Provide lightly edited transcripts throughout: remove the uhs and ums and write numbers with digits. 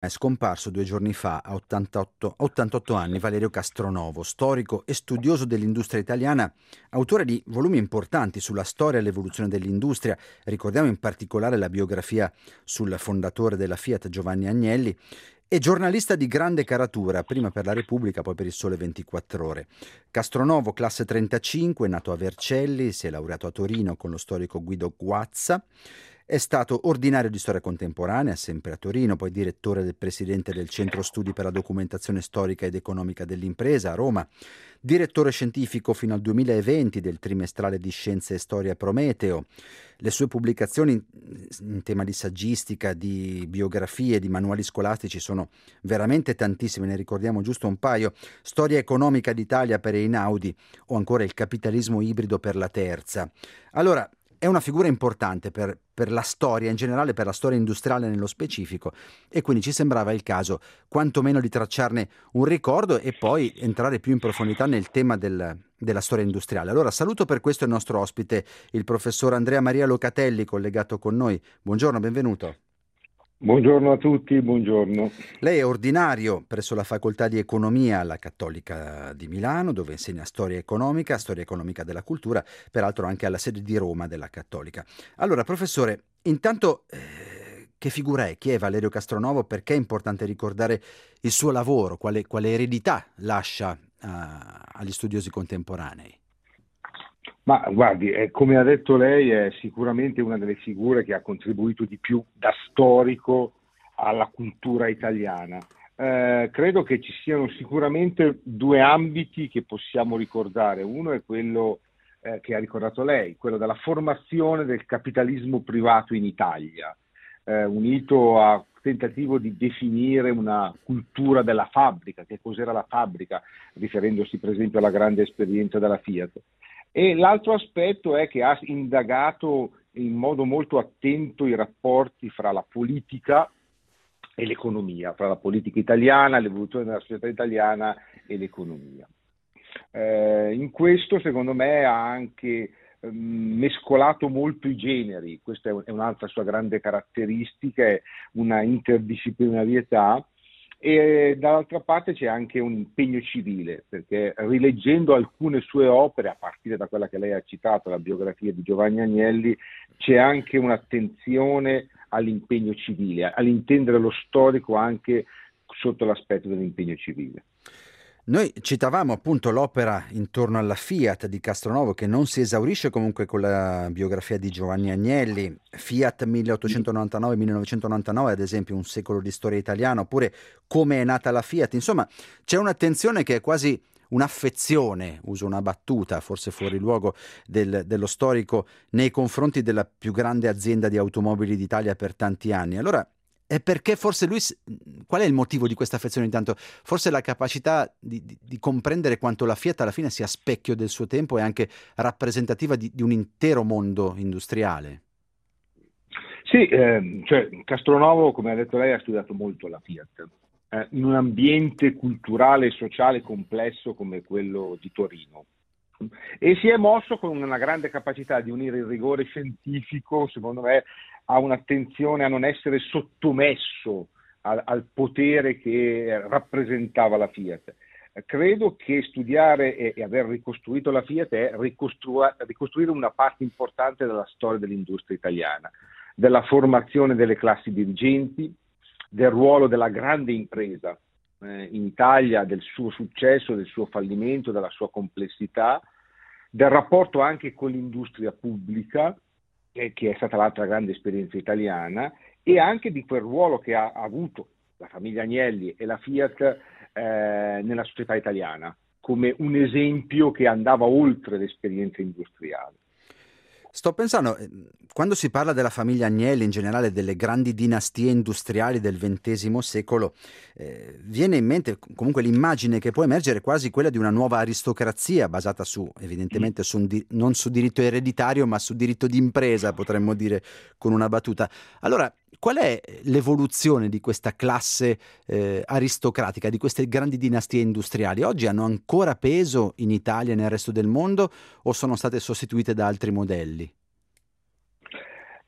È scomparso 2 giorni fa a 88 anni Valerio Castronovo, storico e studioso dell'industria italiana, autore di volumi importanti sulla storia e l'evoluzione dell'industria. Ricordiamo in particolare la biografia sul fondatore della Fiat, Giovanni Agnelli, e giornalista di grande caratura, prima per la Repubblica, poi per il Sole 24 Ore. Castronovo, classe 35, nato a Vercelli, si è laureato a Torino con lo storico Guido Guazza. È stato ordinario di storia contemporanea, sempre a Torino, poi direttore del presidente del Centro Studi per la Documentazione Storica ed Economica dell'Impresa a Roma, direttore scientifico fino al 2020 del trimestrale di Scienze e Storia Prometeo. Le sue pubblicazioni in tema di saggistica, di biografie, di manuali scolastici sono veramente tantissime, ne ricordiamo giusto un paio: Storia economica d'Italia per Einaudi o ancora Il capitalismo ibrido per la Terza. Allora, è una figura importante per la storia in generale, per la storia industriale nello specifico, e quindi ci sembrava il caso quantomeno di tracciarne un ricordo e poi entrare più in profondità nel tema della storia industriale. Allora saluto per questo il nostro ospite, il professor Andrea Maria Locatelli, collegato con noi. Buongiorno, benvenuto. Buongiorno a tutti, buongiorno. Lei è ordinario presso la Facoltà di Economia alla Cattolica di Milano, dove insegna storia economica della cultura, peraltro anche alla sede di Roma della Cattolica. Allora, professore, intanto che figura è? Chi è Valerio Castronovo? Perché è importante ricordare il suo lavoro? Quale eredità lascia agli studiosi contemporanei? Ma guardi, come ha detto lei, è sicuramente una delle figure che ha contribuito di più da storico alla cultura italiana. Credo che ci siano sicuramente due ambiti che possiamo ricordare. Uno è quello che ha ricordato lei, quello della formazione del capitalismo privato in Italia, unito a tentativo di definire una cultura della fabbrica, che cos'era la fabbrica, riferendosi per esempio alla grande esperienza della Fiat. E l'altro aspetto è che ha indagato in modo molto attento i rapporti fra la politica e l'economia, fra la politica italiana, l'evoluzione della società italiana e l'economia. In questo, secondo me, ha anche mescolato molto i generi. Questa è un'altra sua grande caratteristica, è una interdisciplinarietà. E dall'altra parte c'è anche un impegno civile, perché rileggendo alcune sue opere, a partire da quella che lei ha citato, la biografia di Giovanni Agnelli, c'è anche un'attenzione all'impegno civile, all'intendere lo storico anche sotto l'aspetto dell'impegno civile. Noi citavamo appunto l'opera intorno alla Fiat di Castronovo, che non si esaurisce comunque con la biografia di Giovanni Agnelli, Fiat 1899-1999, ad esempio, un secolo di storia italiana, oppure Come è nata la Fiat. Insomma, c'è un'attenzione che è quasi un'affezione, uso una battuta, forse fuori luogo, dello storico nei confronti della più grande azienda di automobili d'Italia per tanti anni. Allora, è perché forse lui, qual è il motivo di questa affezione intanto? Forse la capacità di comprendere quanto la Fiat alla fine sia specchio del suo tempo e anche rappresentativa di un intero mondo industriale. Sì, cioè Castronovo, come ha detto lei, ha studiato molto la Fiat, in un ambiente culturale e sociale complesso come quello di Torino. E si è mosso con una grande capacità di unire il rigore scientifico, secondo me, a un'attenzione a non essere sottomesso al potere che rappresentava la Fiat. Credo che studiare e aver ricostruito la Fiat è ricostruire una parte importante della storia dell'industria italiana, della formazione delle classi dirigenti, del ruolo della grande impresa in Italia, del suo successo, del suo fallimento, della sua complessità, del rapporto anche con l'industria pubblica, che è stata l'altra grande esperienza italiana, e anche di quel ruolo che ha avuto la famiglia Agnelli e la Fiat nella società italiana, come un esempio che andava oltre l'esperienza industriale. Sto pensando, quando si parla della famiglia Agnelli, in generale delle grandi dinastie industriali del XX secolo, viene in mente comunque l'immagine che può emergere quasi quella di una nuova aristocrazia basata evidentemente non su diritto ereditario, ma su diritto d'impresa, potremmo dire con una battuta. Allora, qual è l'evoluzione di questa classe aristocratica, di queste grandi dinastie industriali? Oggi hanno ancora peso in Italia e nel resto del mondo o sono state sostituite da altri modelli?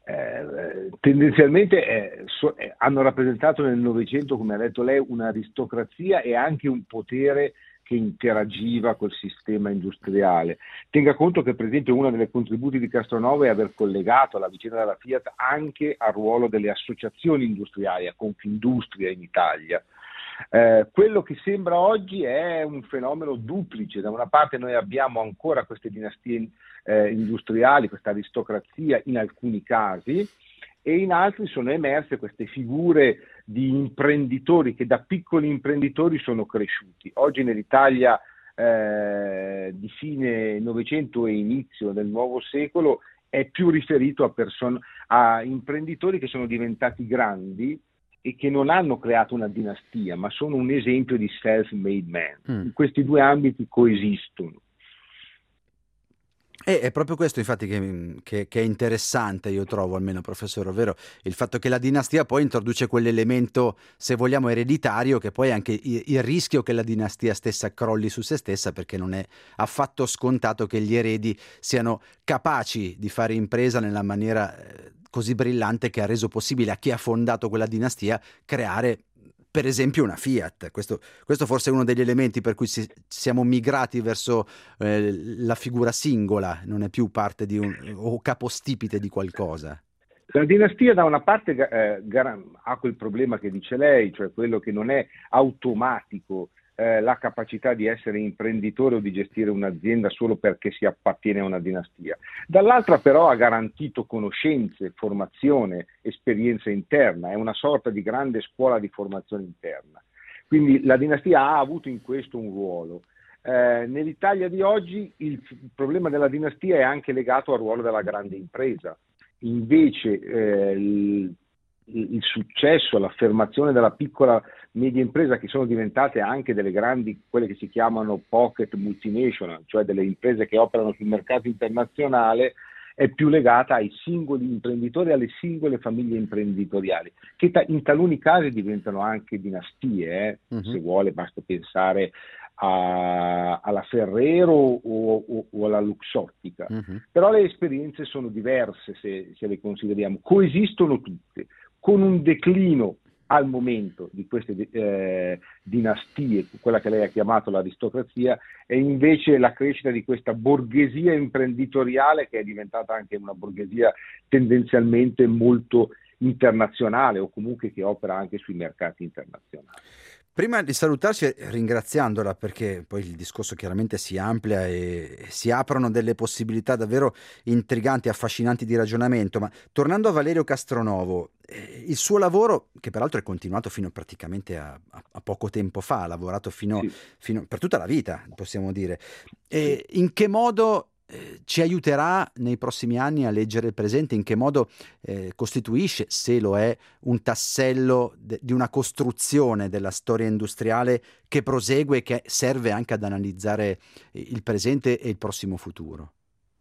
tendenzialmente hanno rappresentato nel Novecento, come ha detto lei, un'aristocrazia e anche un potere che interagiva col sistema industriale. Tenga conto che, per esempio, uno dei contributi di Castronovo è aver collegato la vicenda della Fiat anche al ruolo delle associazioni industriali, a Confindustria in Italia. Quello che sembra oggi è un fenomeno duplice. Da una parte noi abbiamo ancora queste dinastie industriali, questa aristocrazia in alcuni casi, e in altri sono emerse queste figure di imprenditori che da piccoli imprenditori sono cresciuti. Oggi nell'Italia di fine Novecento e inizio del nuovo secolo è più riferito a imprenditori che sono diventati grandi e che non hanno creato una dinastia, ma sono un esempio di self-made man. Questi due ambiti coesistono. È proprio questo infatti che è interessante, io trovo, almeno professore, ovvero il fatto che la dinastia poi introduce quell'elemento, se vogliamo, ereditario, che poi è anche il rischio che la dinastia stessa crolli su se stessa, perché non è affatto scontato che gli eredi siano capaci di fare impresa nella maniera così brillante che ha reso possibile a chi ha fondato quella dinastia creare per esempio una Fiat. Questo forse è uno degli elementi per cui siamo migrati verso la figura singola, non è più parte di o capostipite di qualcosa. La dinastia da una parte ha quel problema che dice lei, cioè quello che non è automatico la capacità di essere imprenditore o di gestire un'azienda solo perché si appartiene a una dinastia. Dall'altra però ha garantito conoscenze, formazione, esperienza interna, è una sorta di grande scuola di formazione interna. Quindi la dinastia ha avuto in questo un ruolo. Nell'Italia di oggi il problema della dinastia è anche legato al ruolo della grande impresa. Invece il successo, l'affermazione della piccola media impresa, che sono diventate anche delle grandi, quelle che si chiamano pocket multinational, cioè delle imprese che operano sul mercato internazionale, è più legata ai singoli imprenditori, alle singole famiglie imprenditoriali, che in taluni casi diventano anche dinastie, se vuole, basta pensare alla Ferrero o alla Luxottica. Però le esperienze sono diverse se le consideriamo, coesistono tutte, con un declino al momento di queste dinastie, quella che lei ha chiamato l'aristocrazia, e invece la crescita di questa borghesia imprenditoriale che è diventata anche una borghesia tendenzialmente molto internazionale o comunque che opera anche sui mercati internazionali. Prima di salutarci, ringraziandola, perché poi il discorso chiaramente si amplia e si aprono delle possibilità davvero intriganti e affascinanti di ragionamento, ma tornando a Valerio Castronovo, il suo lavoro, che peraltro è continuato fino praticamente a poco tempo fa, ha lavorato fino per tutta la vita, possiamo dire, in che modo ci aiuterà nei prossimi anni a leggere il presente, in che modo costituisce, se lo è, un tassello di una costruzione della storia industriale che prosegue e che serve anche ad analizzare il presente e il prossimo futuro?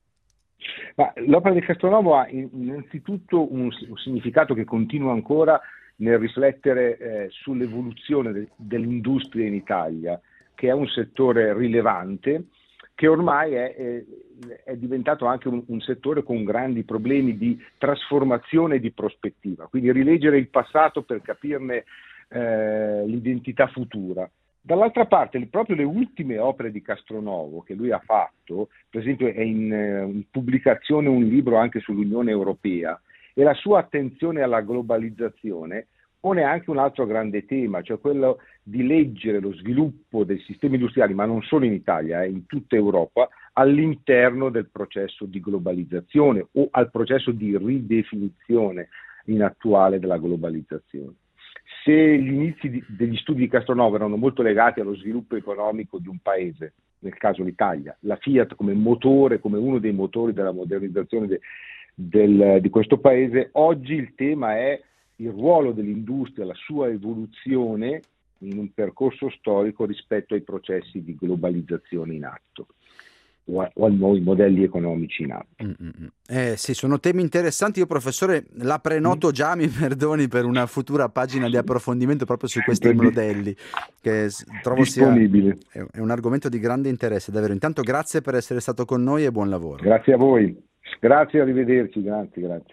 Ma l'opera di Castronovo ha innanzitutto un significato che continua ancora nel riflettere sull'evoluzione dell'industria in Italia, che è un settore rilevante, che ormai è diventato anche un settore con grandi problemi di trasformazione e di prospettiva, quindi rileggere il passato per capirne l'identità futura. Dall'altra parte, proprio le ultime opere di Castronovo che lui ha fatto, per esempio è in pubblicazione un libro anche sull'Unione Europea, e la sua attenzione alla globalizzazione pone anche un altro grande tema, cioè quello di leggere lo sviluppo dei sistemi industriali, ma non solo in Italia, in tutta Europa, all'interno del processo di globalizzazione o al processo di ridefinizione in attuale della globalizzazione. Se gli inizi degli studi di Castronovo erano molto legati allo sviluppo economico di un paese, nel caso l'Italia, la Fiat come motore, come uno dei motori della modernizzazione di questo paese, oggi il tema è il ruolo dell'industria, la sua evoluzione in un percorso storico rispetto ai processi di globalizzazione in atto o a nuovi modelli economici in atto. Sì, sono temi interessanti. Io, professore, la prenoto già, mi perdoni, per una futura pagina di approfondimento proprio su questi modelli, che trovo disponibile. È un argomento di grande interesse, davvero. Intanto grazie per essere stato con noi e buon lavoro. Grazie a voi. Grazie, arrivederci, grazie.